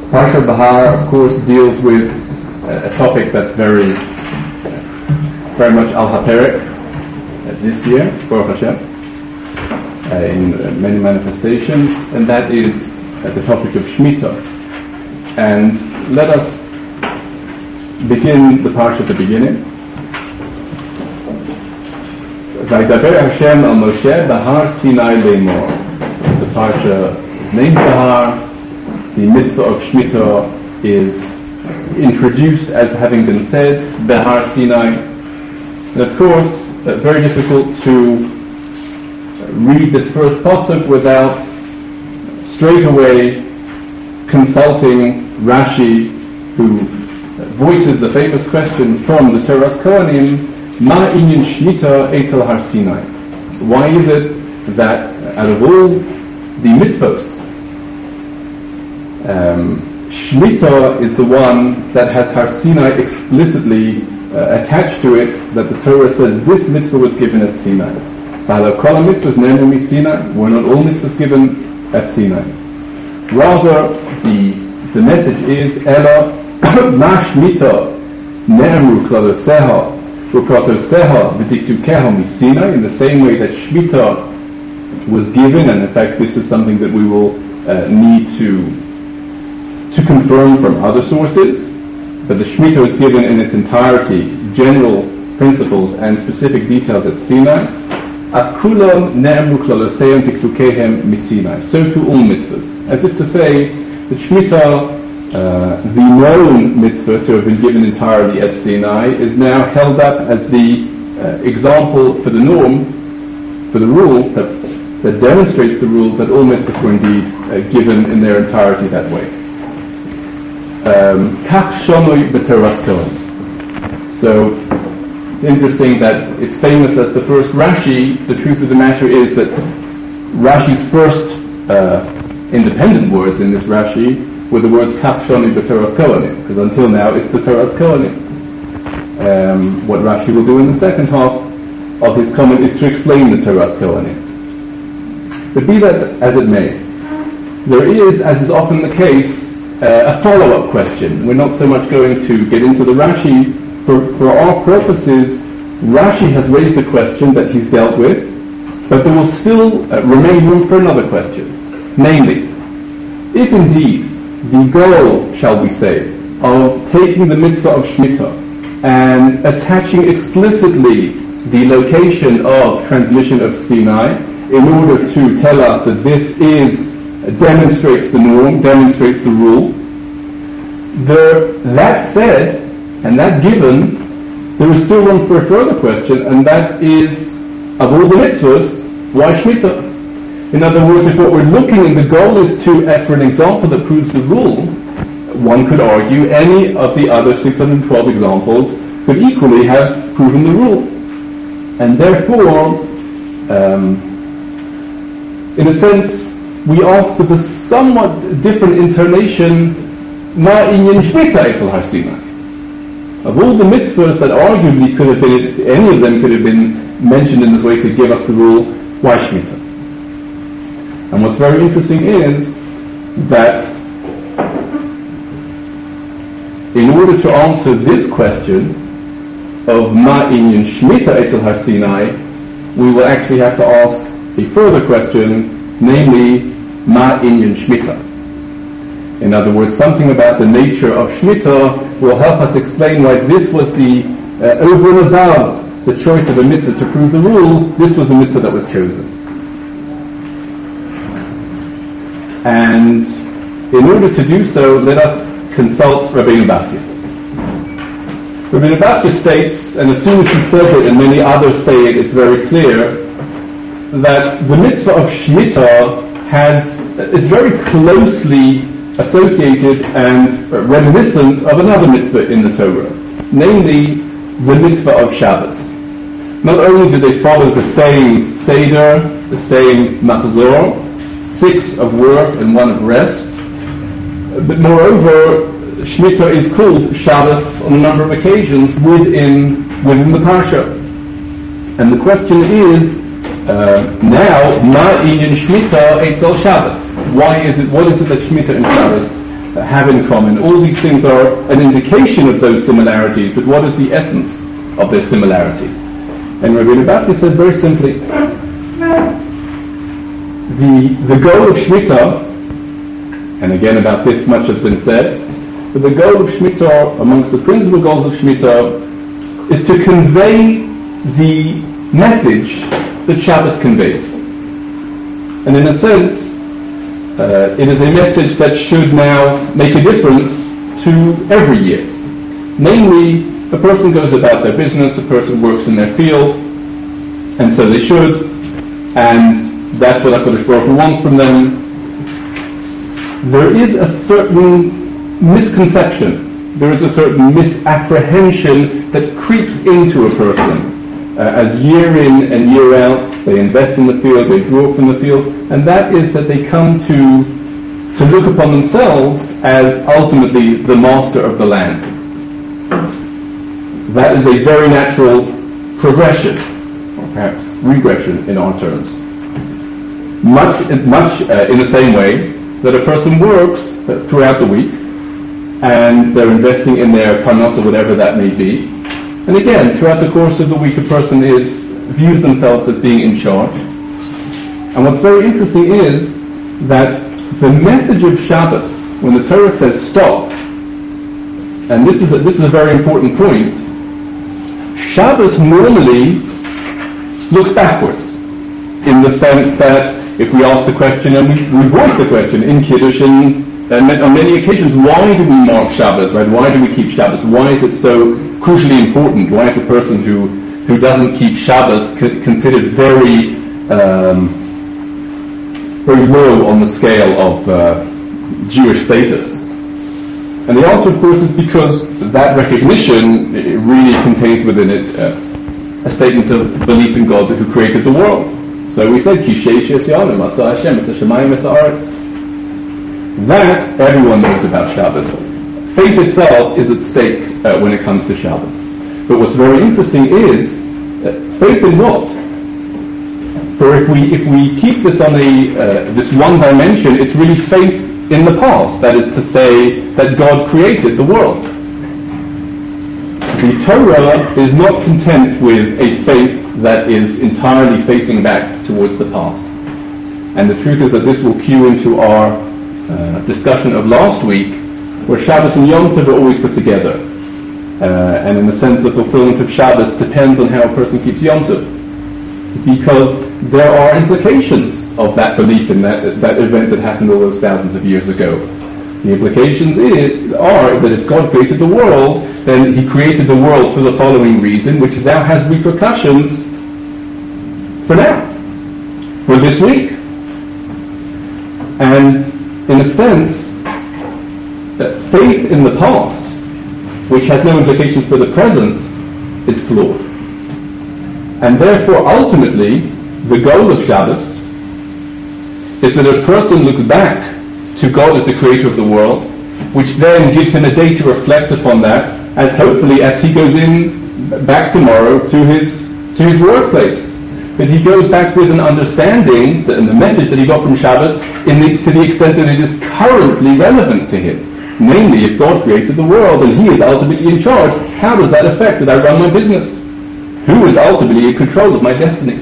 Parsha Bahar, of course, deals with a topic that's very much al haperek this year, Baruch Hashem, in many manifestations, and that is the topic of Shemitah. And let us begin the Parsha at the beginning. Vaydaber Hashem al Moshe Bahar Sinai Leimor. The Parsha is named Bahar. The mitzvah of Shemitah is introduced as having been said, Bahar Sinai. And of course, very difficult to read this first pasuk without straight away consulting Rashi, who voices the famous question from the Toras Kohanim, Ma inyan Shemitah etzel Har Sinai. Why is it that out of all the mitzvahs, Shemitah is the one that has Har Sinai explicitly attached to it, that the Torah says this mitzvah was given at Sinai. Kol mitzvahs ne'emru Sinai, were not all mitzvahs given at Sinai. Rather, the message is Ela ma Shemitah ne'emru kladoseha u'pratoseha v'diktukeha miSinai, in the same way that Shemitah was given, and in fact this is something that we will need to confirm from other sources, but the Shemitah was given in its entirety, general principles and specific details at Sinai. Akulam ne'emru klaloseim tiktukehem miSinai. So to all mitzvahs, as if to say that Shemitah, the known mitzvah to have been given entirely at Sinai, is now held up as the example for the norm, for the rule that demonstrates the rule that all mitzvahs were indeed given in their entirety that way. Kach shonoi b'Toras Kohanim. So it's interesting that it's famous as the first Rashi. The truth of the matter is that Rashi's first independent words in this Rashi were the words Kach shonoi b'Toras Kohanim, because until now it's the Toras Kohanim. What Rashi will do in the second half of his comment is to explain the Toras Kohanim. But be that as it may, there is, as is often the case, a follow-up question. We're not so much going to get into the Rashi. For our purposes, Rashi has raised a question that he's dealt with, but there will still remain room for another question. Namely, if indeed the goal, shall we say, of taking the mitzvah of Shemitah and attaching explicitly the location of transmission of Sinai in order to tell us that this demonstrates the norm, demonstrates the rule. That said, and that given, there is still room for a further question, and that is, of all the mitzvahs, why Shemitah? In other words, if what we're looking at, the goal is to, for an example that proves the rule, one could argue any of the other 612 examples could equally have proven the rule. And therefore, in a sense, we ask with a somewhat different intonation, Ma inyan Shemitah etzel Har Sinai. Of all the mitzvahs that arguably could have been, any of them could have been mentioned in this way to give us the rule, why Shemitah? And what's very interesting is that in order to answer this question of Ma inyan Shemitah etzel Har Sinai, we will actually have to ask a further question, namely, Ma inyan Shemitah. In other words, something about the nature of Shemitah will help us explain why this was the, over and above the choice of a mitzvah to prove the rule, this was the mitzvah that was chosen. And in order to do so, let us consult Rabbeinu Bachya. Rabbeinu Bachya states, and as soon as he says it and many others say it, it's very clear, that the mitzvah of Shemitah is very closely associated and reminiscent of another mitzvah in the Torah, namely the mitzvah of Shabbos. Not only do they follow the same Seder, the same Machzor, 6 of work and 1 of rest, but moreover, Shemitah is called Shabbos on a number of occasions within the Parsha. And the question is, now, Ma inyan Shemitah etzel Shabbos. What is it that Shemitah and Shabbos have in common. All these things are an indication of those similarities, but what is the essence of their similarity? And Rabbeinu Bachya says very simply, the goal of Shemitah, and again about this much has been said, but the goal of Shemitah, amongst the principal goals of Shemitah, is to convey the message that Shabbos conveys. And in a sense, it is a message that should now make a difference to every year. Namely, a person goes about their business, a person works in their field, and so they should, and that's what HaKadosh Baruch Hu wants from them. There is a certain misconception, there is a certain misapprehension that creeps into a person as year in and year out they invest in the field, they draw from the field, and that is that they come to look upon themselves as ultimately the master of the land. That is a very natural progression, or perhaps regression in our terms. Much in the same way that a person works throughout the week, and they're investing in their parnasa, whatever that may be. And again, throughout the course of the week, a person views themselves as being in charge. And what's very interesting is that the message of Shabbos, when the Torah says stop, and this is a very important point, Shabbos normally looks backwards, in the sense that if we ask the question, and we voice the question in Kiddush and on many occasions, why do we mark Shabbos, right? Why do we keep Shabbos? Why is it so crucially important? Why is a person who doesn't keep Shabbos considered very low on the scale of Jewish status? And the answer, of course, is because that recognition really contains within it a statement of belief in God who created the world. So we said, Ki she'esh yanim, asa Hashem, es hashamayim es haaretz. That everyone knows about Shabbos. Faith itself is at stake when it comes to Shabbos. But what's very interesting is faith in what? For if we keep this on this one dimension, it's really faith in the past. That is to say that God created the world. The Torah is not content with a faith that is entirely facing back towards the past. And the truth is that this will cue into our discussion of last week, where Shabbos and Yom Tov are always put together. And in the sense, the fulfillment of Shabbos depends on how a person keeps Yom Tov. Because there are implications of that belief in that event that happened all those thousands of years ago. The implications are that if God created the world, then He created the world for the following reason, which now has repercussions for now, for this week. And in a sense, faith in the past, which has no implications for the present, is flawed. And therefore, ultimately, the goal of Shabbos is that a person looks back to God as the creator of the world, which then gives him a day to reflect upon that, as hopefully as he goes back tomorrow to his workplace. But he goes back with an understanding and the message that he got from Shabbos to the extent that it is currently relevant to him. Namely, if God created the world and He is ultimately in charge, how does that affect that I run my business? Who is ultimately in control of my destiny?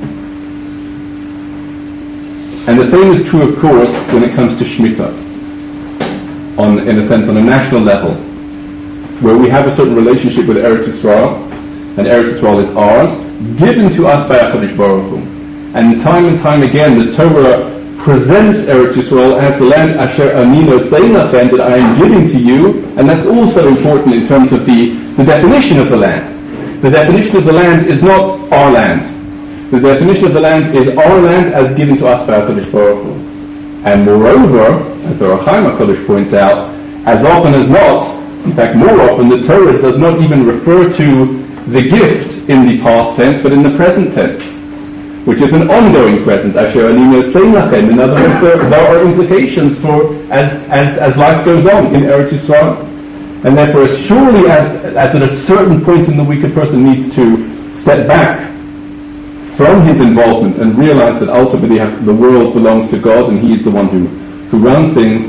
And the same is true, of course, when it comes to Shemitah. In a sense, on a national level, where we have a certain relationship with Eretz Yisrael, and Eretz Yisrael is ours, given to us by HaKadosh Baruch Hu. And time again, the Torah presents Eretz Yisrael as the land Asher Amino Seilachem, that I am giving to you, and that's also important in terms of the definition of the land. The definition of the land is not our land. The definition of the land is our land as given to us by HaKadosh Baruch Hu. And moreover, as the Ohr HaChaim HaKadosh points out, as often as not, in fact more often, the Torah does not even refer to the gift in the past tense, but in the present tense, which is an ongoing present. Asher ani nosein lachem. In other words, there are implications for as life goes on in Eretz Yisrael, and therefore, as surely as at a certain point in the week a person needs to step back from his involvement and realize that ultimately the world belongs to God and He is the one who runs things,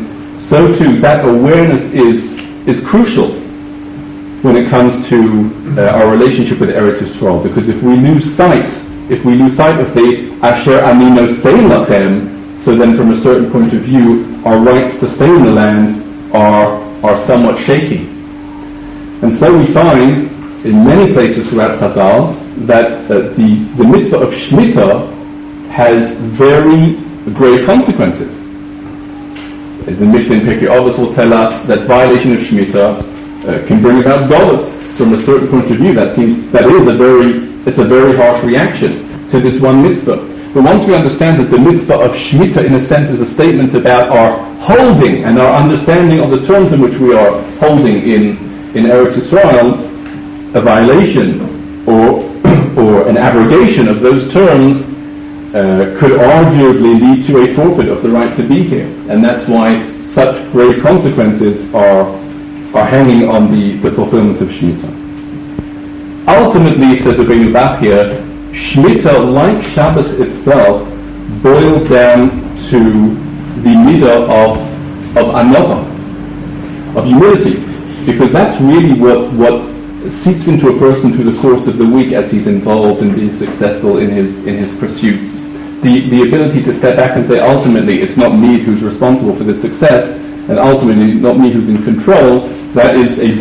so too that awareness is crucial when it comes to our relationship with Eretz Yisrael, because if we lose sight of the Asher Ani Nosein Lachem, so then from a certain point of view, our rights to stay in the land are somewhat shaky. And so we find in many places throughout Chazal that the mitzvah of Shemitah has very grave consequences. The Mishnah in Pirkei Avos will tell us that violation of Shemitah can bring about golus. From a certain point of view, it's a very harsh reaction to this one mitzvah. But once we understand that the mitzvah of Shemitah, in a sense, is a statement about our holding and our understanding of the terms in which we are holding in Eretz Yisrael, a violation or an abrogation of those terms could arguably lead to a forfeit of the right to be here. And that's why such grave consequences are hanging on the fulfillment of Shemitah. Ultimately, says Rabbeinu Bachya, Shemitah, like Shabbos itself, boils down to the midah of another, of humility, because that's really what seeps into a person through the course of the week as he's involved in being successful in his pursuits. The ability to step back and say, ultimately, it's not me who's responsible for this success, and ultimately not me who's in control. That is a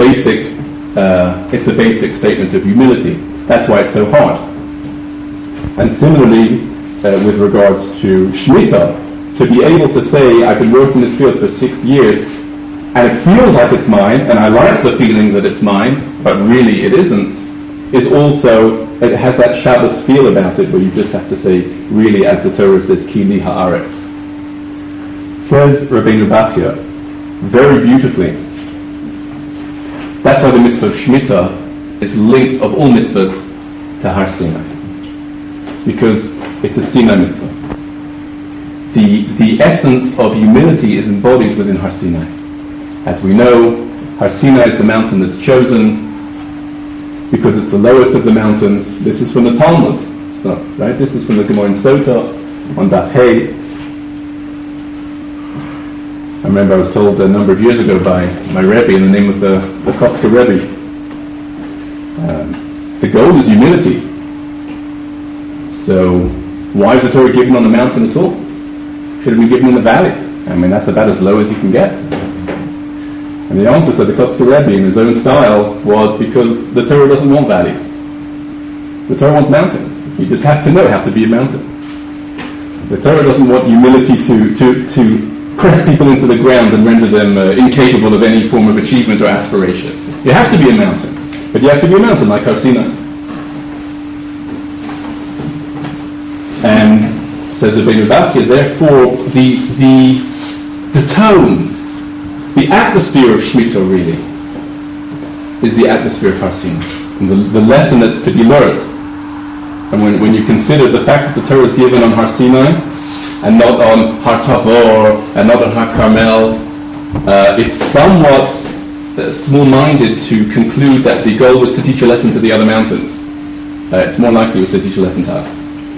basic statement of humility. That's why it's so hard. And similarly, with regards to Shemitah, to be able to say, I've been working in this field for 6 years, and it feels like it's mine, and I like the feeling that it's mine, but really it isn't, is also, it has that Shabbos feel about it, where you just have to say, really, as the Torah says, Ki li haaretz. Says Rabbeinu Bachya, very beautifully, that's why the mitzvah of Shemitah is linked, of all mitzvahs, to Har Sinai. Because it's a Sinai mitzvah. The essence of humility is embodied within Har Sinai. As we know, Har Sinai is the mountain that's chosen because it's the lowest of the mountains. This is from the Talmud, right? This is from the Gemara in Sota on Daf Hey. I remember I was told a number of years ago by my Rebbe in the name of the Kotzker Rebbe, the goal is humility. So why is the Torah given on the mountain at all? Should it be given in the valley? I mean, that's about as low as you can get. And the answer, said the Kotzker Rebbe in his own style, was because the Torah doesn't want valleys. The Torah wants mountains. You just have to be a mountain. The Torah doesn't want humility to press people into the ground and render them incapable of any form of achievement or aspiration. You have to be a mountain. But you have to be a mountain like Har Sinai. And, says Rabbeinu Bachya, therefore, the tone, the atmosphere of Shemitah really is the atmosphere of Har Sinai, and the lesson that's to be learned. And when you consider the fact that the Torah is given on Har Sinai and not on Har Tavor and not on Har Carmel, it's somewhat small-minded to conclude that the goal was to teach a lesson to the other mountains. It's more likely it was to teach a lesson to us.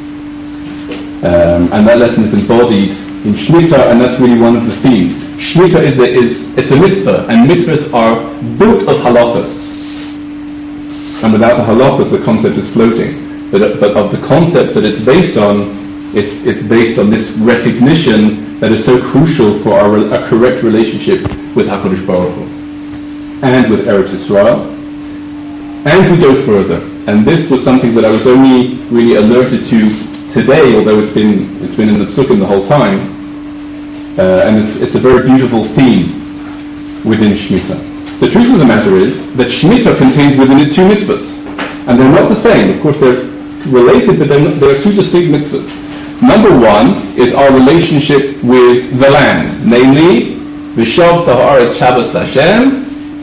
And that lesson is embodied in Shemitah, and that's really one of the themes. Shemitah it's a mitzvah, and mitzvahs are built of halachas. And without the halachas, the concept is floating. But of the concepts that it's based on, it's based on this recognition that is so crucial for a correct relationship with HaKadosh Baruch Hu and with Eretz Yisrael. And we go further. And this was something that I was only really alerted to today, although it's been in the Psukim the whole time. And it's a very beautiful theme within Shemitah. The truth of the matter is that Shemitah contains within it two mitzvahs. And they're not the same. Of course, they're related, but they're two distinct mitzvahs. Number one is our relationship with the land, namely, V'shav Haaretz Shabbos Hashem,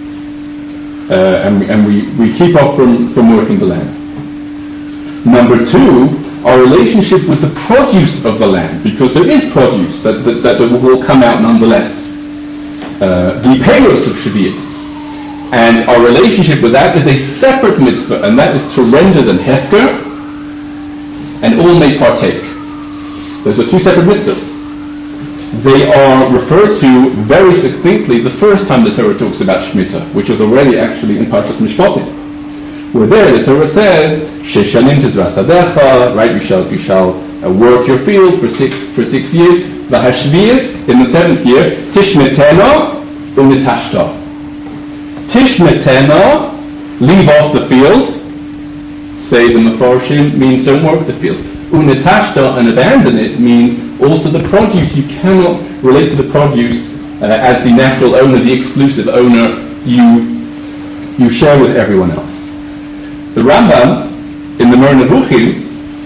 and we keep off from working the land. Number two, our relationship with the produce of the land, because there is produce that will come out nonetheless. The payros of Shavuos. And our relationship with that is a separate mitzvah, and that is to render them hefker, and all may partake. Those are two separate mitzvahs. they are referred to very succinctly the first time the Torah talks about Shemitah, which was already actually in Parshas Mishpatim. Where there the Torah says, Sheshanim tizras hadecha, right? You shall work your field for 6 years. V'hashvius, in the 7th year, tishmetena unitashta. Tishmetena, leave off the field. Say the Mefarshim means don't work the field. Unitashta, and abandon it, means also the produce. You cannot relate to the produce as the natural owner, the exclusive owner. You share with everyone else. The Rambam in the Moreh Nevuchim,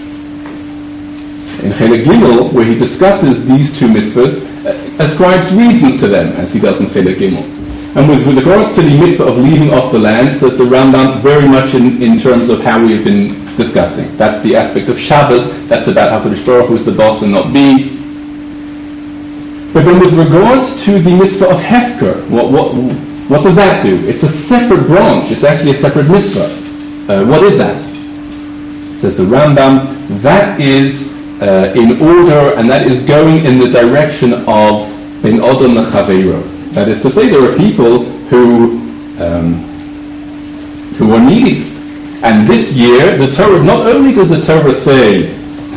in Chelek Gimel, where he discusses these two mitzvahs, ascribes reasons to them, as he does in Chelek Gimel. And with regards to the mitzvah of leaving off the land, says the Rambam very much in terms of how we have been discussing. That's the aspect of Shabbos. That's about how HaKadosh Baruch Hu is the boss and not me. But then with regards to the mitzvah of Hefker, what does that do? It's a separate branch. It's actually a separate mitzvah. What is that? Says the Rambam, that is in order, and that is going in the direction of Ben Odom Lechaveiro. That is to say, there are people who are needy. And this year, the Torah, not only does the Torah say,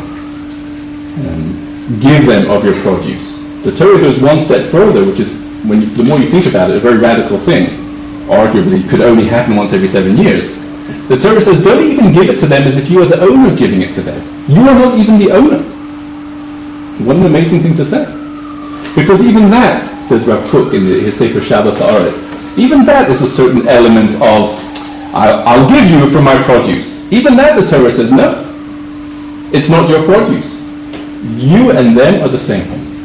give them of your produce, the Torah goes one step further, which is, the more you think about it, a very radical thing. Arguably, could only happen once every 7 years. The Torah says, don't even give it to them as if you are the owner giving it to them. You are not even the owner. What an amazing thing to say. Because even that, says Rav Kook in his Sefer Shabbos Haaretz, even that is a certain element of, I'll give you from my produce. Even that the Torah says, no, it's not your produce. You and them are the same.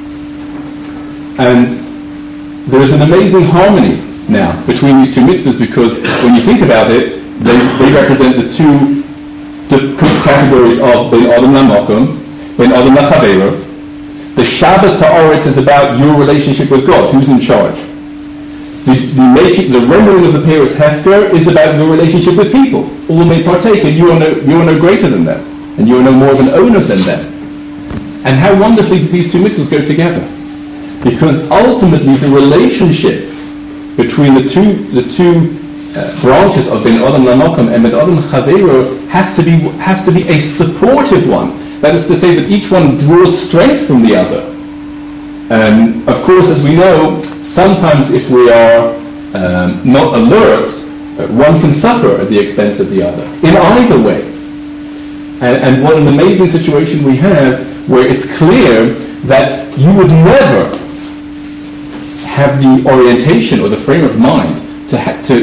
And there is an amazing harmony now between these two mitzvahs, because when you think about it, they represent the two categories of Ben Adam Lamakom, Ben Adam Lachaveiro. The Shabbos Haaretz is about your relationship with God, who's in charge. The rendering of the Peres Hefker is about your relationship with people. All may partake, and you are no greater than them, and you are no more of an owner than them. And how wonderfully do these two mitzvahs go together? Because ultimately the relationship between the two branches of Ben Adam Lamakom and Ben Adam Chaveiro has to be a supportive one. That is to say that each one draws strength from the other. Of course, as we know, sometimes if we are not alert, one can suffer at the expense of the other, in either way. And what an amazing situation we have, where it's clear that you would never have the orientation or the frame of mind to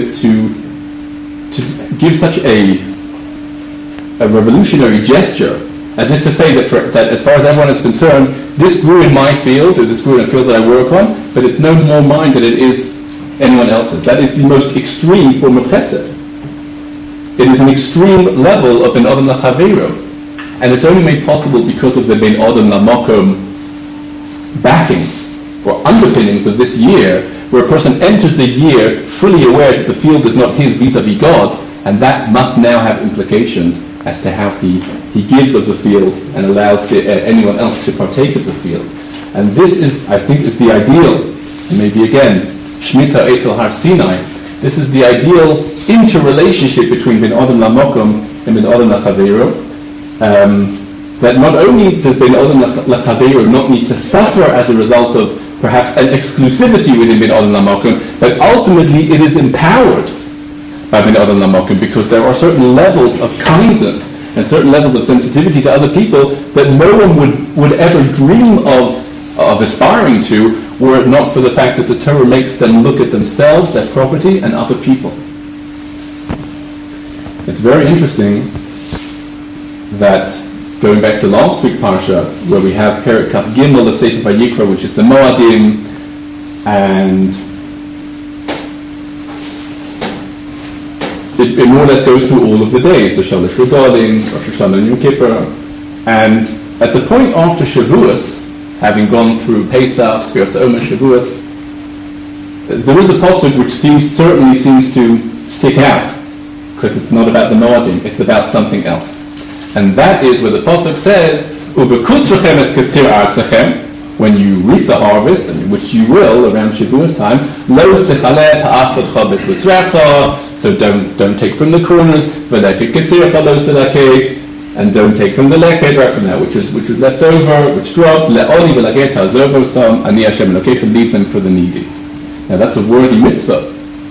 give such a revolutionary gesture, as if to say that as far as everyone is concerned, this grew in my field, or this grew in a field that I work on, but it's no more mine than it is anyone else's. That is the most extreme form of chesed. It is an extreme level of Ben Adam Lachaveiro, and it's only made possible because of the Ben Adam Lamakom backing or underpinnings of this year, where a person enters the year fully aware that the field is not his vis-a-vis God, and that must now have implications as to how he gives of the field and allows anyone else to partake of the field. And this is, I think, is the ideal, and maybe again, Shemitah Eitzel Har Sinai, this is the ideal interrelationship between Ben Adam Lamakom and Ben Adam Lachaveiro, that not only does Ben Adam Lachaveiro not need to suffer as a result of perhaps an exclusivity within Ben Adam Lamakom, but ultimately it is empowered by Ben Adam Lamakom, because there are certain levels of kindness and certain levels of sensitivity to other people that no one would ever dream of aspiring to, were it not for the fact that the Torah makes them look at themselves, their property, and other people. It's very interesting that, going back to last week's parsha, where we have Perek Kaf Gimel of Sefer Vayikra, which is the Moadim, and it more or less goes through all of the days, the Shalosh Regalim, Rosh Hashanah and Yom Kippur, and at the point after Shavuos, having gone through Pesach, Sfiras Omer, Shavuos, there is a pasuk which certainly seems to stick out, because it's not about the Moadim, it's about something else. And that is where the pasuk says, "Ubekutzrechem es katzir artzachem," when you reap the harvest, which you will around Shavuos time, lo sechaleh ha'asotcha b'chutzrecha, so don't take from the corners, v'leket ketzircha lo sedakeh, and don't take from the leket, right from that which was left over, which dropped, le'oli v'laget ha'azov osam, ani Hashem Elokeichem leaves them for the needy. Now that's a worthy mitzvah.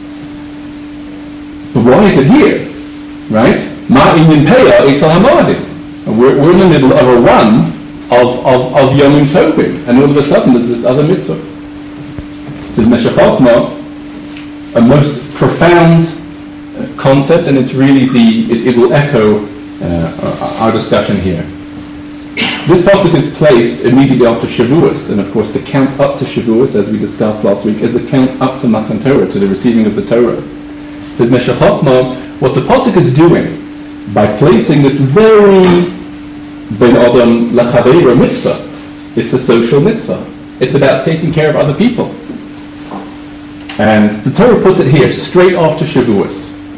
But why is it here? Right? Ma inyan peya etzal ha'moadim. We're in the middle of a run of Yom Tovim, and all of a sudden there's this other mitzvah. This is Meshech Chochmah, a most profound concept, and it's really it will echo our discussion here. This pasuk is placed immediately after Shavuos, and of course the count up to Shavuos, as we discussed last week, is the count up to Matan Torah, to the receiving of the Torah. It says Meshech Chochmah, what the pasuk is doing by placing this very Ben Adam Lachaveira mitzvah, it's a social mitzvah. It's about taking care of other people. And the Torah puts it here, straight after Shavuos.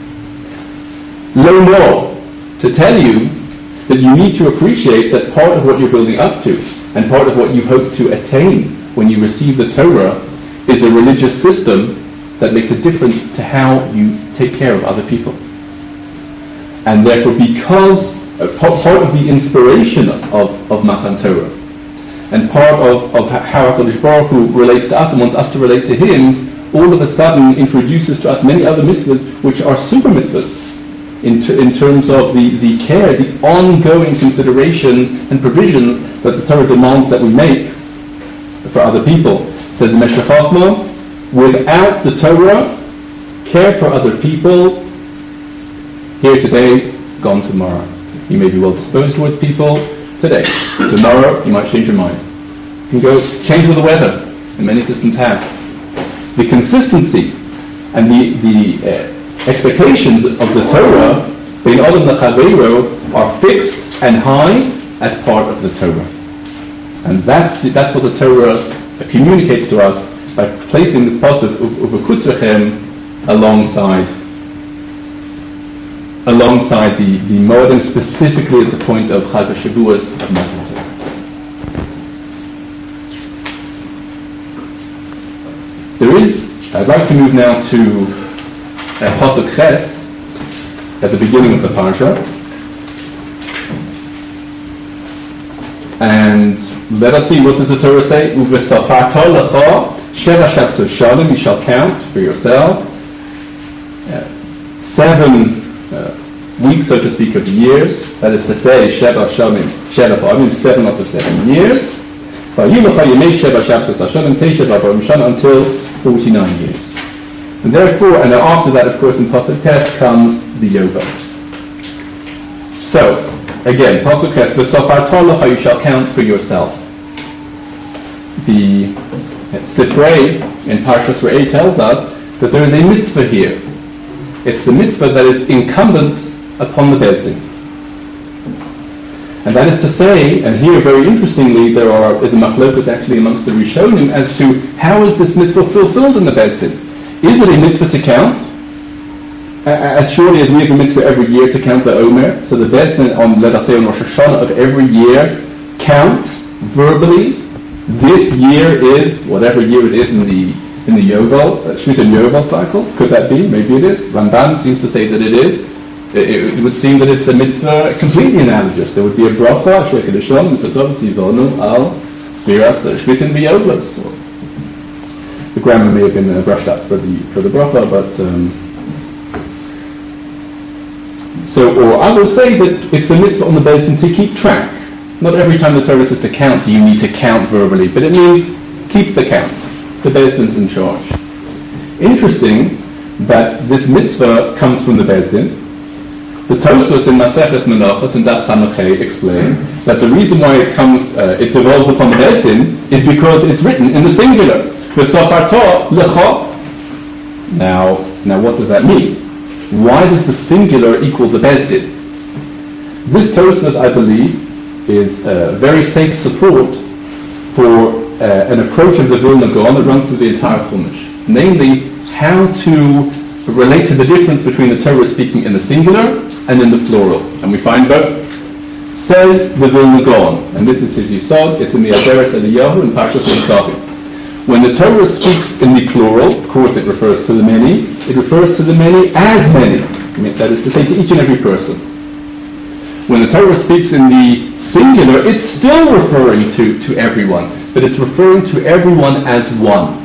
Lo more, to tell you that you need to appreciate that part of what you're building up to, and part of what you hope to attain when you receive the Torah, is a religious system that makes a difference to how you take care of other people. And therefore, because part of the inspiration of Matan Torah, and part of how HaKadosh Baruch Hu relates to us and wants us to relate to Him, all of a sudden introduces to us many other mitzvahs which are super mitzvahs in terms of the care, the ongoing consideration and provisions that the Torah demands that we make for other people. Says the Meshech Chochmah, without the Torah, care for other people, here today, gone tomorrow. You may be well disposed towards people today. Tomorrow, you might change your mind. You can go change with the weather, and many systems have. The consistency and the expectations of the Torah, bein Adam Lachaveiro, are fixed and high as part of the Torah. And that's what the Torah communicates to us by placing this pasuk of V'chutzrechem alongside the Moedim, specifically at the point of Chag HaShavuos of Matan Torah. I'd like to move now to Pasuk Ches, at the beginning of the parsha, and let us see, what does the Torah say? U'v'safarto lecha sheva shabsot shalim, you shall count for yourself 7 weeks, so to speak, of years. That is to say, Sheva Shamim, Sheva Ba'amim, 7 out of 7 years. Vayilucha Yemei Sheva Shabsot Hashanim, Teisha Ba'amim Shana, until 49 years. And therefore, and after that, of course, in Pasuk Tes comes the Yovel. So, again, Pasuk Tes, V'safarto lecha, you shall count for yourself. The Sifrei in Parshas Re'eh tells us that there is a mitzvah here. It's a mitzvah that is incumbent upon the Beis Din. And that is to say, and here very interestingly is a machlokus actually amongst the Rishonim as to how is this mitzvah fulfilled in the Beis Din. Is it a mitzvah to count? As surely as we have a mitzvah every year to count the Omer, so the Beis Din on, let us say, on Rosh Hashanah of every year counts verbally. This year is whatever year it is in the Yovel, Shemitah Yovel cycle. Could that be? Maybe it is. Ramban seems to say that it is. It would seem that it's a mitzvah completely analogous. There would be a bracha, Sheked Hashem, Mitzvot Tivonu Al Smiras Shemitah Yovelos. The grammar may have been brushed up for the bracha, but or others say that it's a mitzvah on the Beis Din to keep track. Not every time the Torah says to count, you need to count verbally, but it means keep the count. The Beis Din's in charge. Interesting that this mitzvah comes from the Beis Din. The Tosfos in Maseches Menachos and Daf Samachay explain that the reason why it devolves upon the Beis Din is because it's written in the singular. V'safarto lecha. Now what does that mean? Why does the singular equal the Beis Din? This Tosfos, I believe, is very safe support for an approach of the Vilna Gaon that runs through the entire Chumash. Namely, how to relate to the difference between the Torah speaking in the singular and in the plural. And we find both. Says the Vilna Gaon, and this is his Yisod, it's in the Aderes Eliyahu and Parshas Nitzavim. When the Torah speaks in the plural, of course it refers to the many, it refers to the many as many. That is to say, to each and every person. When the Torah speaks in the singular, it's still referring to everyone, but it's referring to everyone as one.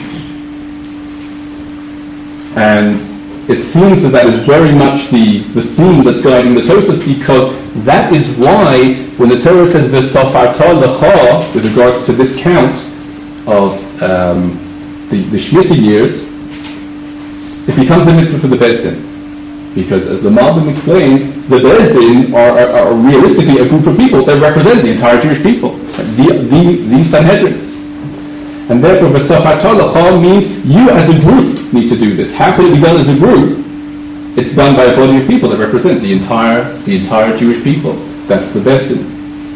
And it seems that is very much the theme that's guiding the Tosafos, because that is why when the Torah says V'safarta lecha, with regards to this count of the Shemitah years, it becomes a mitzvah for the Beis Din. Because as the Malbim explains, the Beis Din are realistically a group of people that represent the entire Jewish people, the Sanhedrin. And therefore, V'safarta lecha means you as a group need to do this. How can it be done as a group? It's done by a body of people that represent the entire Jewish people. That's the Beis Din.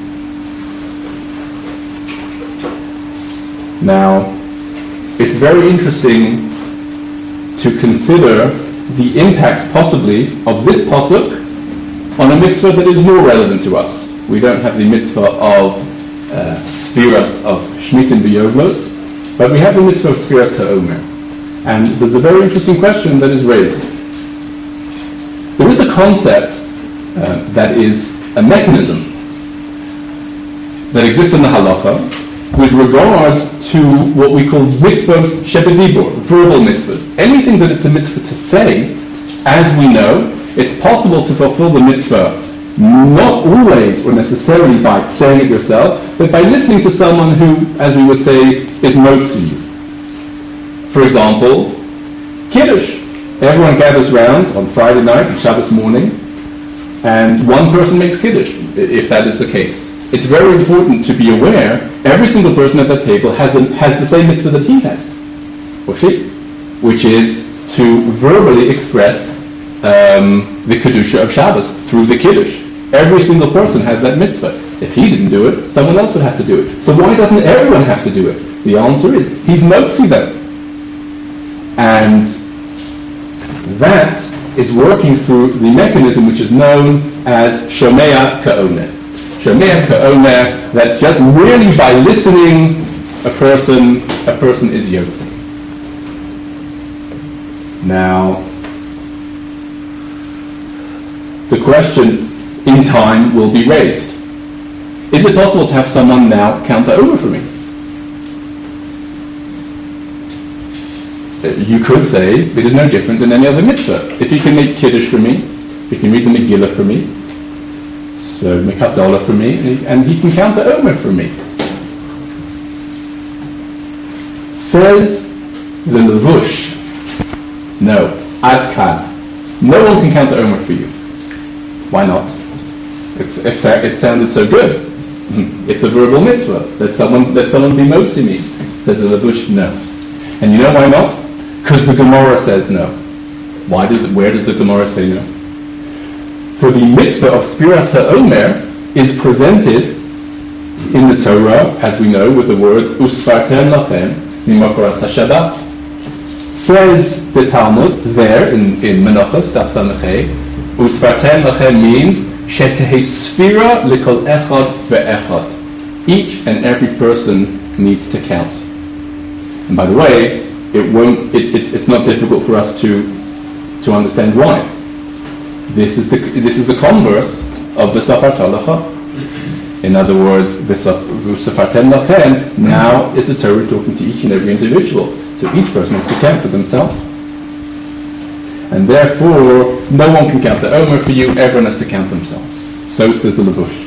Now, it's very interesting to consider the impact possibly of this pasuk on a mitzvah that is more relevant to us. We don't have the mitzvah of Sfiras of Shmitin B'Yoglos, but we have the mitzvah of Sfiras HaOmer. And there's a very interesting question that is raised. There is a concept that is a mechanism that exists in the halacha with regards to what we call mitzvahs shebedibur, verbal mitzvahs. Anything that it's a mitzvah to say, as we know, it's possible to fulfill the mitzvah not always or necessarily by saying it yourself, but by listening to someone who, as we would say, is motzi you. For example, Kiddush. Everyone gathers round on Friday night and Shabbos morning, and one person makes Kiddush, if that is the case. It's very important to be aware every single person at that table has the same mitzvah that he has, or she, which is to verbally express the Kedusha of Shabbos through the Kiddush. Every single person has that mitzvah. If he didn't do it, someone else would have to do it. So why doesn't everyone have to do it? The answer is, he's motzi them. And that is working through the mechanism which is known as Shomea Ka'omer. Shomea Ka'omer, that just merely by listening, a person is yotze. Now, the question in time will be raised. Is it possible to have someone now count the Omer for me? You could say it is no different than any other mitzvah. If he can make Kiddush for me, he can read the Megillah for me, so make Havdalah for me, and he can count the Omer for me. Says the Levush, no, Ad Kan. No one can count the Omer for you. Why not? It sounded so good. It's a verbal mitzvah that someone be motzi me. Says the Levush, no. And you know why not? Because the Gemara says no. Where does the Gemara say no? For the mitzvah of Sfiras HaOmer is presented in the Torah, as we know, with the word Usfartem Lachem Mimakoras HaShabbat. Says the Talmud there in Menachos, Daf Samachay, Usfartem Lachem means Shetehe Sfira Likol Echad Ve'echad. Each and every person needs to count. And by the way, it's not difficult for us to understand why. This is the converse of the V'safarta lecha. In other words, V'safartem lachem now is the Torah talking to each and every individual. So each person has to count for themselves. And therefore, no one can count the Omer for you, everyone has to count themselves. So says the Levush.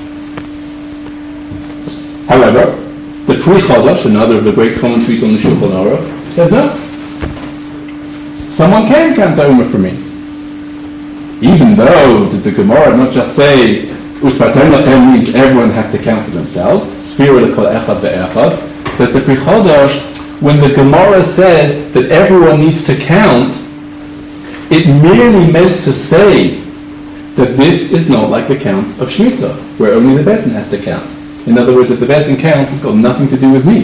However, the Pri Chodosh, another of the great commentaries on the Shulchan Aruch, says no. Someone can count the Omer for me. Even though the Gemara not just say Usfartem Lachem means everyone has to count for themselves, Sfira L'Kol Echad Ve'echad, says the Pri Chodosh, when the Gemara says that everyone needs to count, it merely meant to say that this is not like the count of Shemitah, where only the Beis Din has to count. In other words, if the Beis Din counts, it's got nothing to do with me.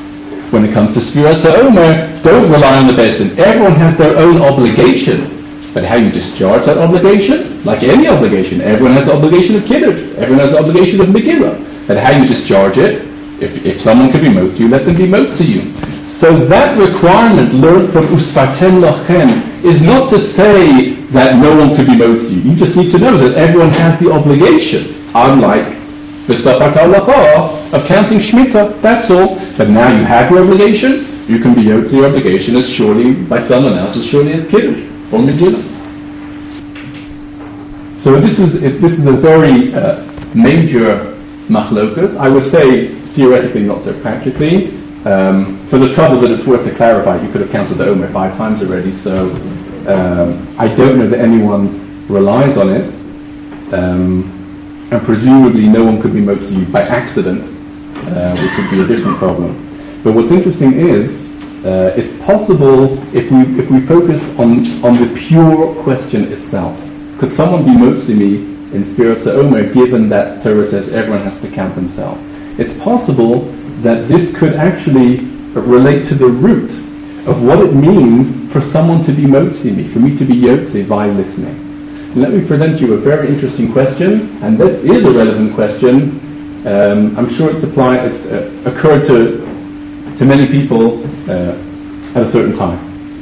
When it comes to Sfiras HaOmer, don't rely on the Beis Din. Everyone has their own obligation But how you discharge that obligation, like any obligation, everyone has the obligation of kiddush, everyone has the obligation of megillah. But how you discharge it, if someone can be motzi you, let them be motzi you. So that requirement learned from Usfartem Lochem is not to say that no one could be motzi you. You just need to know that everyone has the obligation, unlike the stuff of counting Shemitah, that's all. But now you have your obligation, you can be yotze your obligation as surely by someone else, as surely as kiddush or megillah. So this is a very major machlokas. I would say theoretically, not so practically. For the trouble that it's worth to clarify, you could have counted the Omer 5 times already. So I don't know that anyone relies on it, and presumably no one could be motzi by accident, which would be a different problem. But what's interesting is it's possible if we focus on the pure question itself. Could someone be motzi me in Spiros HaOmer given that Torah says everyone has to count themselves? It's possible that this could actually relate to the root of what it means for someone to be motzi me, for me to be yotze by listening. And let me present you a very interesting question, and this is a relevant question. I'm sure it's occurred to many people at a certain time.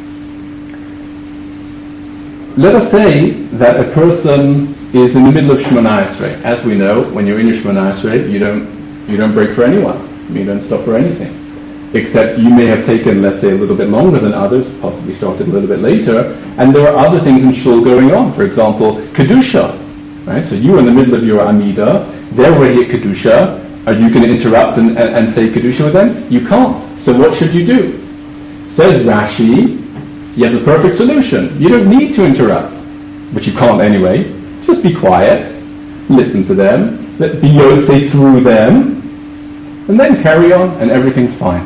Let us say that a person is in the middle of Shemona Esrei. As we know, when you're in your Shemona Esrei, you don't break for anyone. You don't stop for anything. Except you may have taken, let's say, a little bit longer than others, possibly started a little bit later, and there are other things in Shul going on. For example, Kedusha. Right? So you're in the middle of your Amida, they're already at Kedusha. Are you going to interrupt and say Kedusha with them? You can't. So what should you do? Says Rashi, you have the perfect solution. You don't need to interrupt, but you can't anyway. Just be quiet, listen to them, be yotze through them, and then carry on, and everything's fine.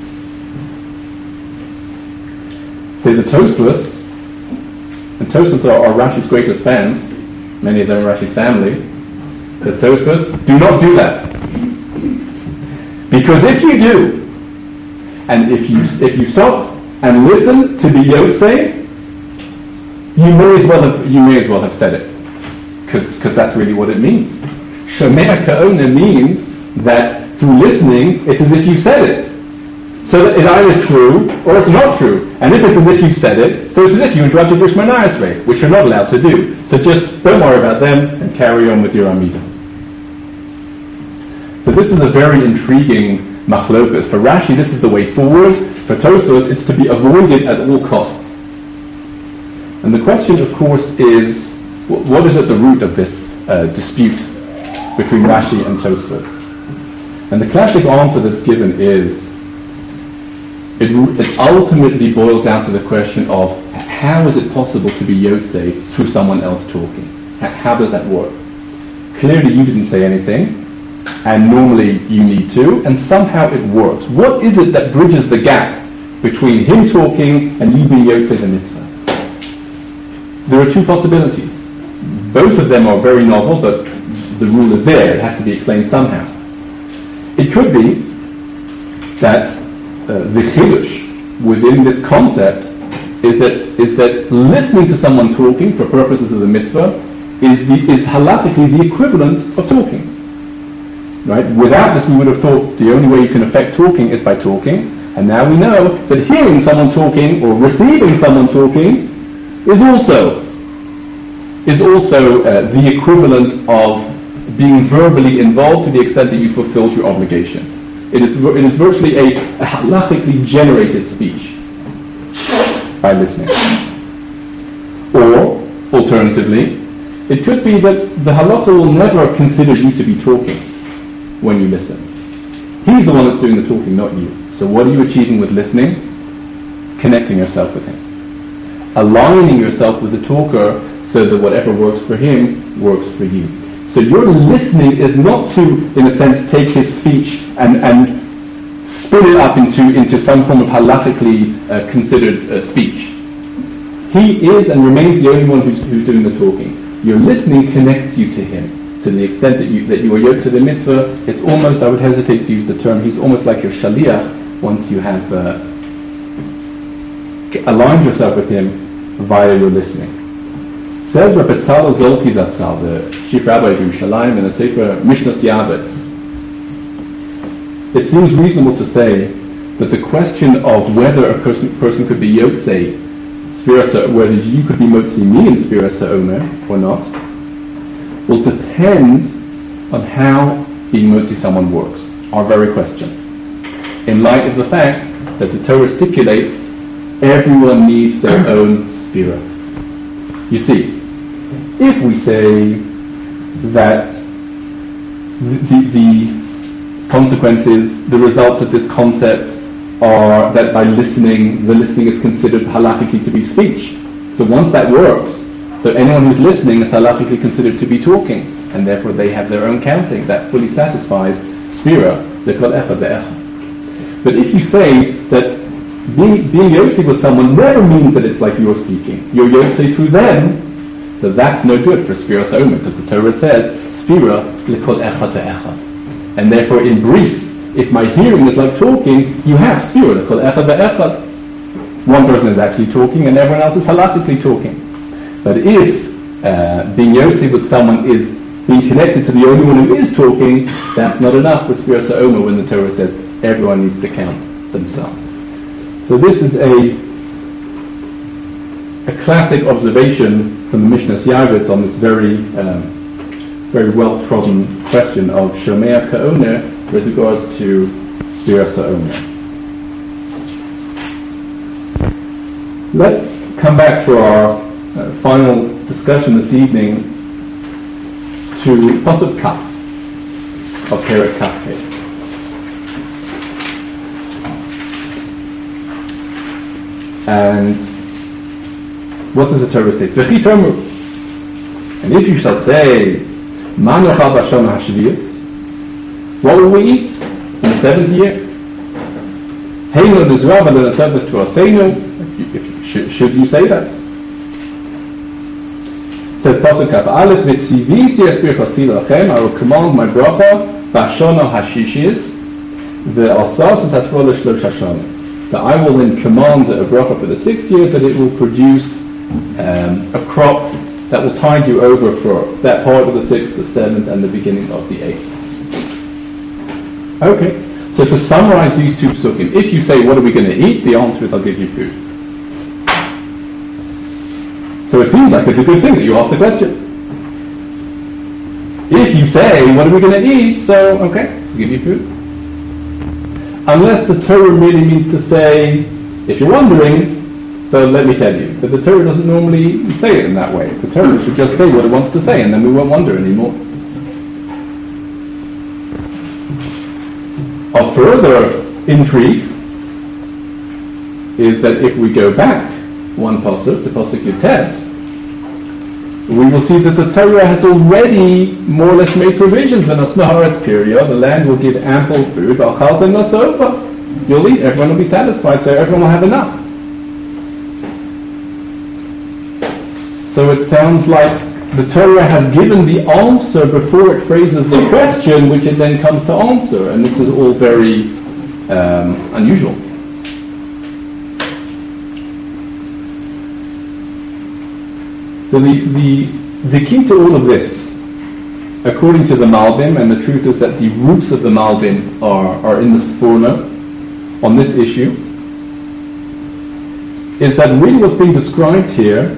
Say the Tosfos, and Tosfos are Rashi's greatest fans, many of them are Rashi's family, says Tosfos, do not do that. Because if you do, and if you stop and listen to the yotze, you may as well have said it, because that's really what it means. Shomea Ka'ona means that through listening, it's as if you said it. So that it's either true or it's not true. And if it's as if you said it, so it's as if you interrupted your Shemona Esrei, which you're not allowed to do. So just don't worry about them and carry on with your Amida. So this is a very intriguing machlokas. For Rashi, this is the way forward. For Tosfos, it's to be avoided at all costs. And the question, of course, is what is at the root of this dispute between Rashi and Tosfos? And the classic answer that's given is, it ultimately boils down to the question of how is it possible to be yotze through someone else talking? How does that work? Clearly you didn't say anything, and normally you need to, and somehow it works. What is it that bridges the gap between him talking and you being yotze the mitzvah? There are two possibilities. Both of them are very novel, but the rule is there. It has to be explained somehow. It could be that the chiddush within this concept is that listening to someone talking for purposes of the mitzvah is halakhically the equivalent of talking. Right? Without this, we would have thought the only way you can affect talking is by talking, and now we know that hearing someone talking or receiving someone talking is also the equivalent of being verbally involved to the extent that you fulfilled your obligation. It is virtually a halakhically generated speech by listening. Or, alternatively, it could be that the halakha will never consider you to be talking when you listen. He's the one that's doing the talking, not you. So what are you achieving with listening? Connecting yourself with him. Aligning yourself with the talker so that whatever works for him works for you. So your listening is not to, in a sense, take his speech and spin it up into some form of halakhically considered speech. He is and remains the only one who's doing the talking. Your listening connects you to him. To the extent that you are yoked to the mitzvah, it's almost, I would hesitate to use the term, he's almost like your shaliach once you have aligned yourself with him via your listening. Says Rabbi Tzadok Zolti Zatzal, the chief rabbi of Yerushalayim, in the Sefer Mishnah Yavetz, it seems reasonable to say that the question of whether a person could be Yotzei, whether you could be Motzi me in Sfiras HaOmer or not, will depend on how being Motzi someone works, our very question. In light of the fact that the Torah stipulates everyone needs their own Sfira. You see, if we say that the consequences, the results of this concept are that by listening, the listening is considered halakhically to be speech. So once that works, so anyone who's listening is halakhically considered to be talking, and therefore they have their own counting. That fully satisfies Sfira, L'kol echad ve'echad. But if you say that being Yotzei with someone never means that it's like you're speaking, you're Yotzei through them, so that's no good for Sfiras HaOmer, because the Torah says, Sfira L'kol echad ve'echad. And therefore, in brief, if my hearing is like talking, you have Sfira L'kol echad ve'echad. One person is actually talking and everyone else is halakhically talking. But if being Yotzei with someone is being connected to the only one who is talking, that's not enough for Sfiras HaOmer when the Torah says everyone needs to count themselves. So this is a classic observation from the Mishnah Yavetz on this very well-trodden question of Shomea Ka'oner with regards to Sfiras HaOmer. Let's come back to our final discussion this evening to Pasuk Kaf of Perek Kaf Hey. And what does the Torah say? V'chi tomru. And if you shall say, Man yochal b'shana hashviyus, what will we eat in the 7th year? Heino nizrav and service to Aseinu. Should you say that? It says Pasuk Kaf Aleph v'tzivisi es birchasi lachem. I will command my bracha b'shana hashishis ve'asas es haTorah l'shlosh hashana. So I will then command a bracha for the 6th year that it will produce a crop that will tide you over for that part of the 6th, the 7th, and the beginning of the 8th. Okay, so to summarize these two psukim, if you say, what are we going to eat? The answer is, I'll give you food. So it seems like it's a good thing that you asked the question. If you say, what are we going to eat? So, okay, I'll give you food. Unless the Torah really means to say, if you're wondering, so let me tell you. But the Torah doesn't normally say it in that way. The Torah should just say what it wants to say, and then we won't wonder anymore. Of further intrigue is that if we go back one pasuk, to pasuk Yutes, we will see that the Torah has already more or less made provisions in a Snaharetz period. The land will give ample food. You'll eat. Everyone will be satisfied. So everyone will have enough. So it sounds like the Torah has given the answer before it phrases the question, which it then comes to answer. And this is all very unusual. So the key to all of this, according to the Malbim, and the truth is that the roots of the Malbim are in the Sforno on this issue, is that really what's being described here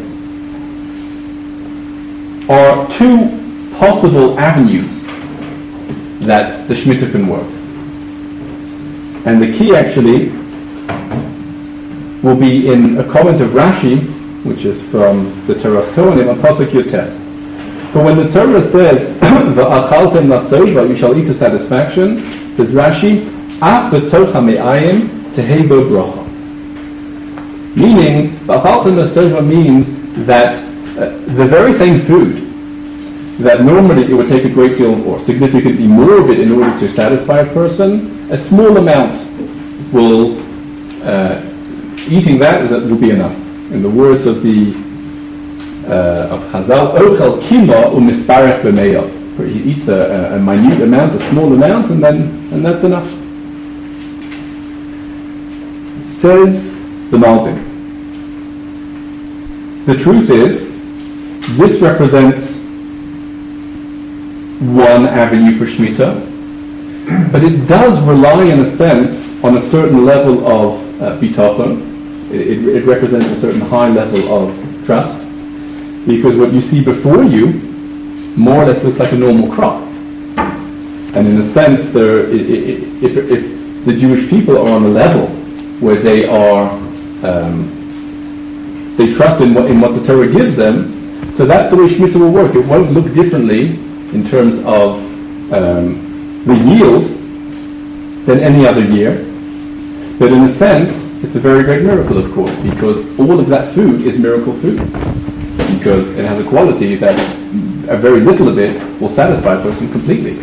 are two possible avenues that the Shemitah can work. And the key actually will be in a comment of Rashi, which is from the Toras Kohanim on Pasuk Yutes. But when the Torah says, "Va'achaltem nasova," you shall eat to satisfaction, says Rashi, "Af b'tocha me'ayim tehebo bracha." Meaning, va'achaltem nasova means that the very same food that normally it would take a great deal or significantly more of it in order to satisfy a person, a small amount will eating that will be enough. In the words of the of Chazal, "Ochel kima u'misparech b'meya." He eats a minute amount, a small amount, and that's enough. Says the Malbim. The truth is this represents one avenue for Shemitah, but it does rely, in a sense, on a certain level of bitachon. It represents a certain high level of trust, because what you see before you more or less looks like a normal crop. And in a sense, if the Jewish people are on a level where they are, they trust in what the Torah gives them, so that's the way Shemitah will work. It won't look differently in terms of the yield than any other year. But in a sense, it's a very great miracle, of course, because all of that food is miracle food. Because it has a quality that a very little of it will satisfy a person completely.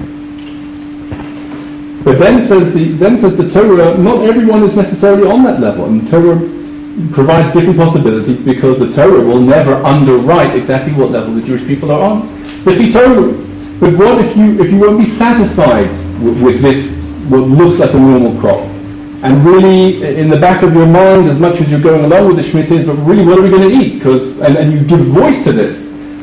But then says the Torah, not everyone is necessarily on that level. And the Torah provides different possibilities, because the Torah will never underwrite exactly what level the Jewish people are on. But what if you won't be satisfied with this, what looks like a normal crop? And really, in the back of your mind, as much as you're going along with the Shemitah, is, but really, what are we going to eat? And you give voice to this.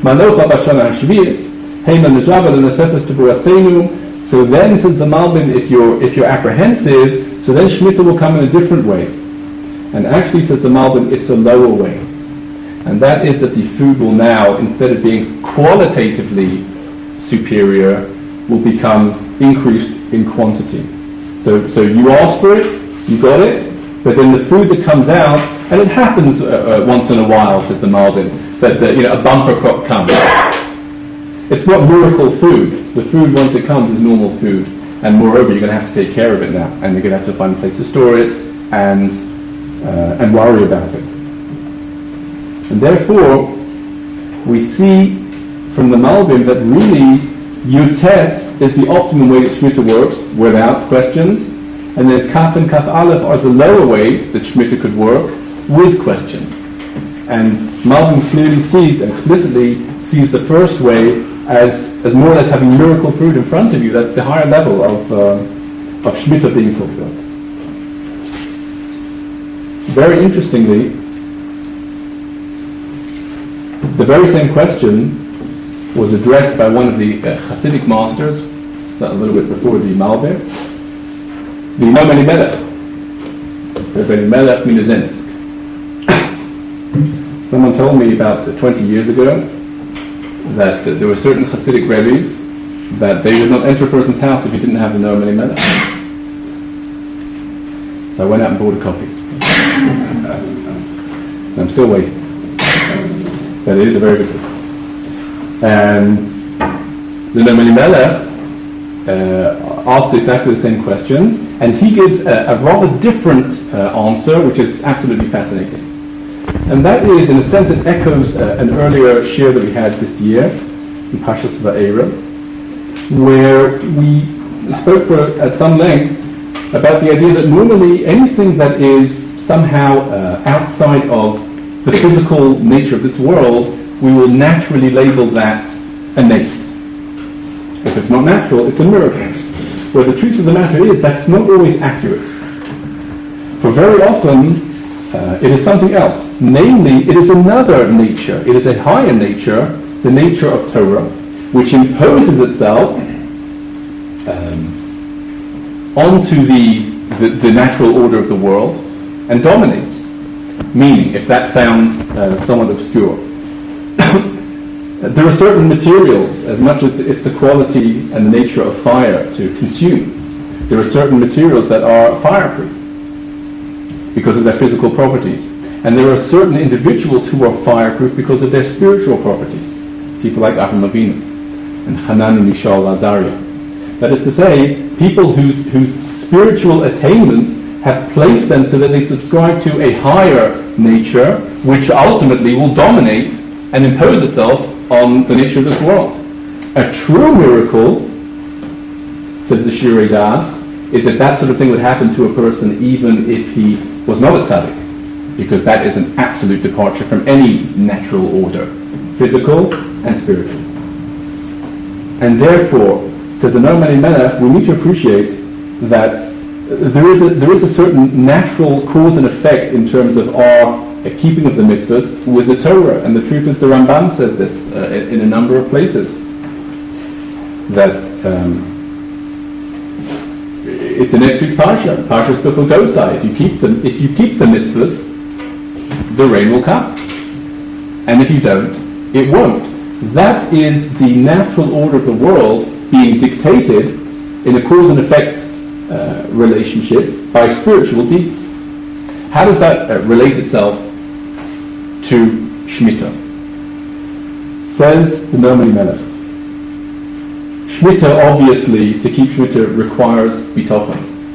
So then, says the Malbim, if you're apprehensive, so then Shemitah will come in a different way. And actually, says the Malbim, it's a lower way. And that is that the food will now, instead of being qualitatively superior, will become increased in quantity. So you asked for it, you got it, but then the food that comes out, and it happens once in a while, says the Malbim, that a bumper crop comes. It's not miracle food. The food, once it comes, is normal food. And moreover, you're going to have to take care of it now. And you're going to have to find a place to store it and worry about it. And therefore, we see from the Malbim that really Yutes is the optimum way that Shemitah works, without questions. And then Kaf and Kaf Aleph are the lower way that Shemitah could work, with questions. And Malbim clearly sees, explicitly sees the first way as more or less having miracle food in front of you. That's the higher level of Shemitah being fulfilled. Very interestingly, the very same question was addressed by one of the Hasidic masters, a little bit before the Malbim, the Imam Elimelech, Rabbi Elimelech Minazinsk. Someone told me about 20 years ago that there were certain Hasidic rabbis that they would not enter a person's house if he didn't have the Noam Elimelech. So I went out and bought a copy. And I'm still waiting. But it is a very good system. And the Noam Elimelech asked exactly the same question, and he gives a rather different answer, which is absolutely fascinating. And that is, in a sense, it echoes an earlier shir that we had this year in Parshas Va'era, where we spoke at some length about the idea that normally anything that is somehow outside of the physical nature of this world, we will naturally label that a nace. If it's not natural, it's a miracle. Where the truth of the matter is, that's not always accurate. For very often, it is something else. Namely, it is another nature. It is a higher nature, the nature of Torah, which imposes itself onto the natural order of the world and dominates. Meaning, if that sounds somewhat obscure, there are certain materials, as much as it's the quality and the nature of fire to consume, there are certain materials that are fireproof because of their physical properties. And there are certain individuals who are fireproof because of their spiritual properties. People like Avraham Avinu and Hanan and Mishal Azariah. That is to say, people whose spiritual attainments have placed them so that they subscribe to a higher nature, which ultimately will dominate and impose itself on the nature of this world. A true miracle, says the Shirei Das, is that that sort of thing would happen to a person even if he was not a tzaddik, because that is an absolute departure from any natural order, physical and spiritual. And therefore, says the Noam Elimelech, we need to appreciate that there is a certain natural cause and effect in terms of our a keeping of the mitzvahs with the Torah. And the truth is, the Ramban says this in a number of places, that it's the next week's parsha, Parshas B'chol. If you keep the mitzvahs, the rain will come, and if you don't, it won't. That is the natural order of the world being dictated in a cause and effect relationship by spiritual deeds. How does that relate itself to Shemitah? Says the Noam Elimelech, Shemitah, obviously, to keep Shemitah requires bitachon.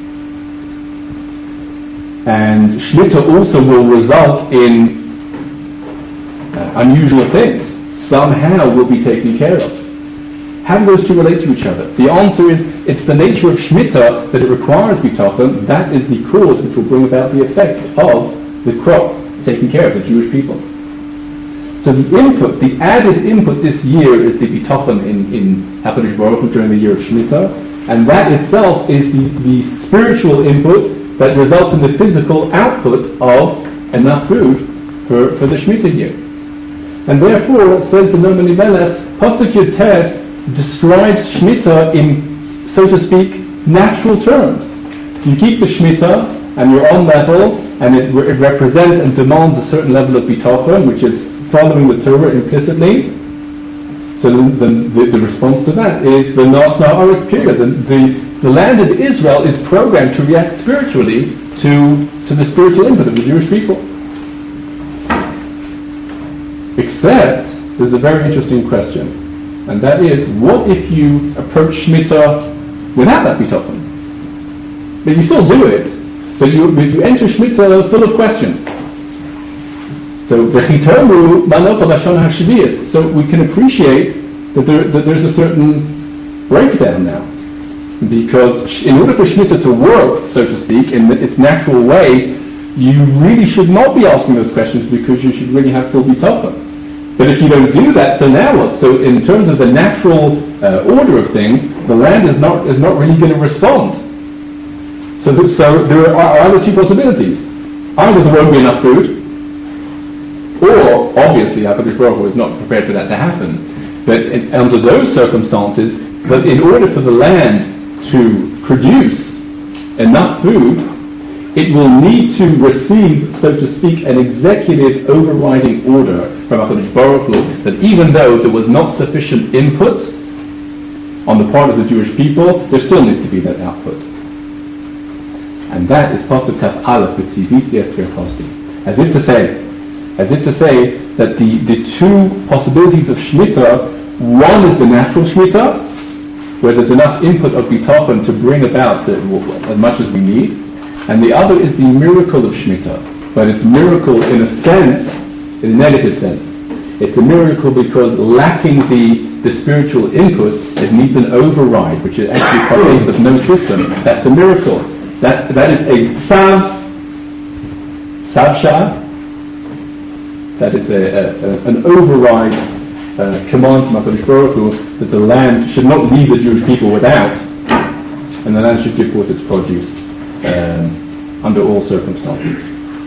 And Shemitah also will result in unusual things. Somehow will be taken care of. How do those two relate to each other? The answer is, it's the nature of Shemitah that it requires bitachon. That is the cause which will bring about the effect of the crop taking care of the Jewish people. So the input, the added input this year is the bitachon in HaKadosh Baruch Hu during the year of Shemitah, and that itself is the spiritual input that results in the physical output of enough food for the Shemitah year. And therefore, says the Noam Elimelech, Pasuk Yud Tes describes Shemitah in, so to speak, natural terms. You keep the Shemitah, and you're on level, and it represents and demands a certain level of bitachon, which is following the Torah implicitly. So the response to that is the Nas Na'aretz period. The land of Israel is programmed to react spiritually to the spiritual input of the Jewish people. Except, there's a very interesting question, and that is, what if you approach Shemitah without that bitachon? But you still do it, but you enter Shemitah full of questions. So, so we can appreciate that there's a certain breakdown now. Because in order for Shemitah to work, so to speak, in its natural way, you really should not be asking those questions, because you should really have full bitachon. But if you don't do that, so now what? So in terms of the natural order of things, the land is not really going to respond. So there are either two possibilities. Either there won't be enough food, or obviously HaKadosh Baruch Hu is not prepared for that to happen. But under those circumstances, that in order for the land to produce enough food, it will need to receive, so to speak, an executive overriding order from HaKadosh Baruch Hu, that even though there was not sufficient input on the part of the Jewish people, there still needs to be that output. And that is Pasuk Kaf Aleph with Tzivisi Esker Chosi. As if to say that the two possibilities of Shemitah, one is the natural Shemitah, where there's enough input of bitachon to bring about as much as we need, and the other is the miracle of Shemitah. But it's miracle in a sense, in a negative sense. It's a miracle because lacking the spiritual input, it needs an override, which is actually partakes of no system. That's a miracle. That is a savsha. That is an override command from HaKadosh Baruch Hu that the land should not leave the Jewish people without, and the land should give forth its produce under all circumstances.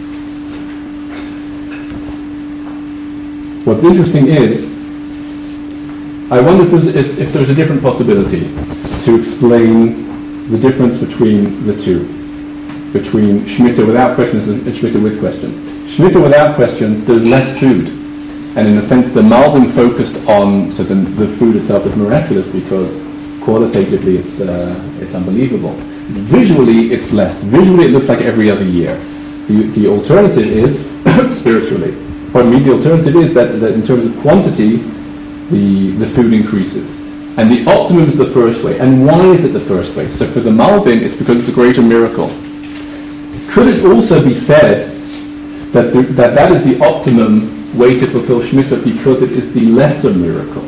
What's interesting is, I wonder if there's a different possibility to explain the difference between the two, between Shemitah without questions and Shemitah with questions. Shemitah without questions, there's less food. And in a sense, the Malbim focused on, so the food itself is miraculous because qualitatively it's unbelievable. Visually, it's less. Visually, it looks like every other year. The alternative is, spiritually, the alternative is that in terms of quantity, the food increases. And the optimum is the first way. And why is it the first way? So for the Malbim, it's because it's a greater miracle. Could it also be said that is the optimum way to fulfill Shemitah because it is the lesser miracle?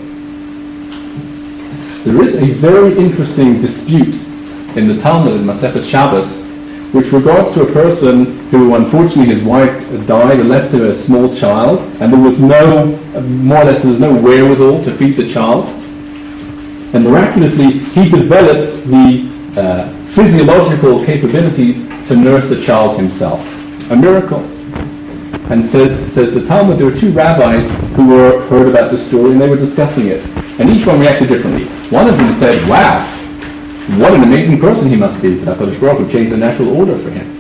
There is a very interesting dispute in the Talmud in Masechet Shabbos, which regards to a person who, unfortunately, his wife died and left him a small child, and there was no wherewithal to feed the child. And miraculously, he developed the physiological capabilities to nurse the child himself. A miracle. And says the Talmud, there were two rabbis who heard about the story and they were discussing it. And each one reacted differently. One of them said, wow, what an amazing person he must be, that HaKadosh Baruch Hu changed the natural order for him.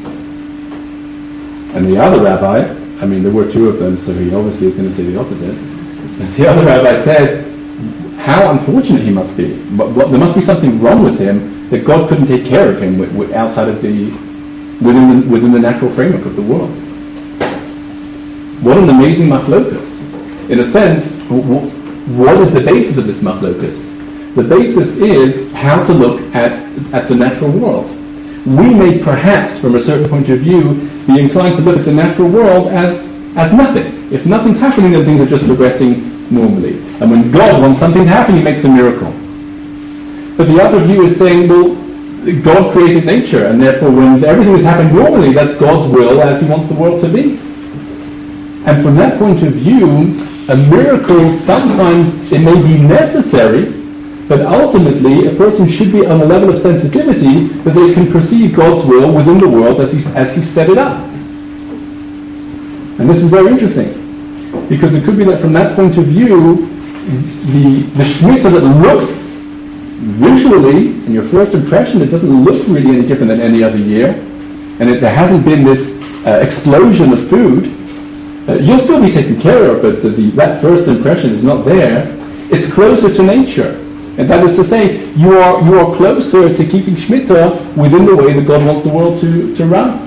And the other rabbi, I mean there were two of them, so he obviously was going to say the opposite. And the other rabbi said, how unfortunate he must be. There must be something wrong with him that God couldn't take care of him outside of within the natural framework of the world. What an amazing machlokas. In a sense, what is the basis of this machlokas? The basis is how to look at the natural world. We may perhaps, from a certain point of view, be inclined to look at the natural world as nothing. If nothing's happening, then things are just progressing normally. And when God wants something to happen, he makes a miracle. But the other view is saying, well, God created nature, and therefore when everything is happening normally, that's God's will as he wants the world to be. And from that point of view, a miracle, sometimes it may be necessary, but ultimately a person should be on a level of sensitivity that they can perceive God's will within the world as he set it up. And this is very interesting, because it could be that from that point of view, the Shemitah that looks visually, in your first impression, it doesn't look really any different than any other year, and there hasn't been this explosion of food. You'll still be taken care of, but that first impression is not there. It's closer to nature. And that is to say, you are closer to keeping Shemitah within the way that God wants the world to run.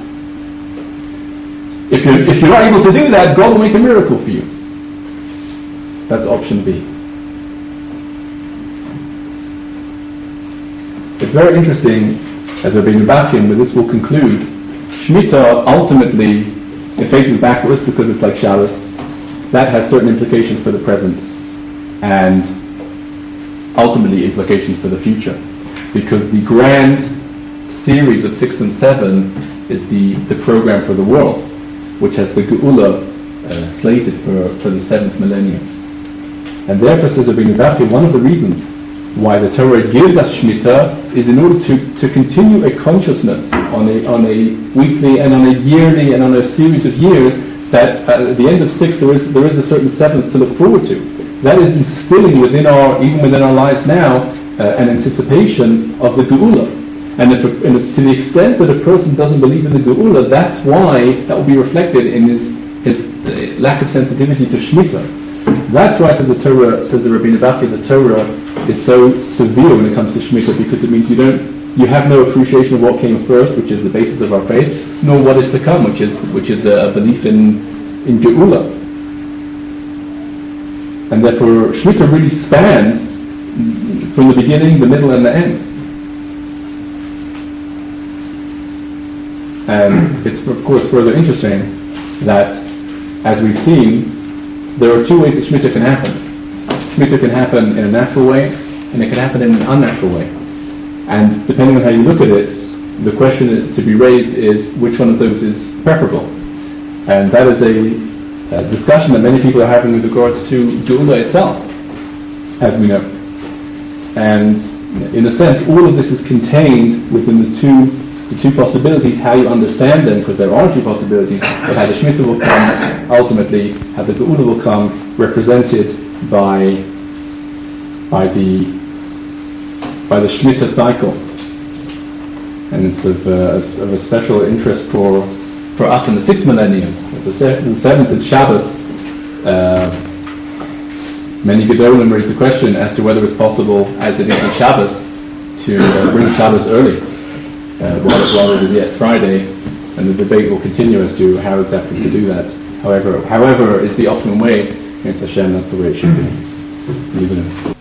If you're not able to do that, God will make a miracle for you. That's option B. It's very interesting, as Rabbi Nubakin, but this will conclude, Shemitah ultimately, it faces backwards because it's like Shabbos. That has certain implications for the present and ultimately implications for the future. Because the grand series of 6 and 7 is the program for the world, which has the Geula slated for the 7th millennium. And therefore, says Rabbi Nubakin, one of the reasons why the Torah gives us Shemitah is in order to continue a consciousness on a weekly and on a yearly and on a series of years that at the end of 6 there is a certain 7th to look forward to. That is instilling even within our lives now an anticipation of the Geula. And to the extent that a person doesn't believe in the Geula, that's why that will be reflected in his lack of sensitivity to Shemitah. That's why, says the Rabbi Nubakin, the Torah is so severe when it comes to Shemitah, because it means you have no appreciation of what came first, which is the basis of our faith, nor what is to come, which is a belief in Geula. And therefore, Shemitah really spans from the beginning, the middle, and the end. And it's of course further interesting that, as we've seen, there are two ways that Shemitah can happen. Shemitah can happen in a natural way, and it can happen in an unnatural way. And depending on how you look at it, the question to be raised is which one of those is preferable. And that is a discussion that many people are having with regards to Geula itself, as we know. And in a sense, all of this is contained within the two possibilities, how you understand them, because there are two possibilities, but how the Shemitah will come, ultimately, how the Geula will come, represented by the Shemitah cycle. And it's of a special interest for us in the 6th millennium. The 7th is Shabbos. Many Gedolim raise the question as to whether it's possible, as it is on Shabbos, to bring Shabbos early. While it is yet Friday, and the debate will continue as to how exactly to do that. However is the optimum way, it's Hashem, that's the way it should be.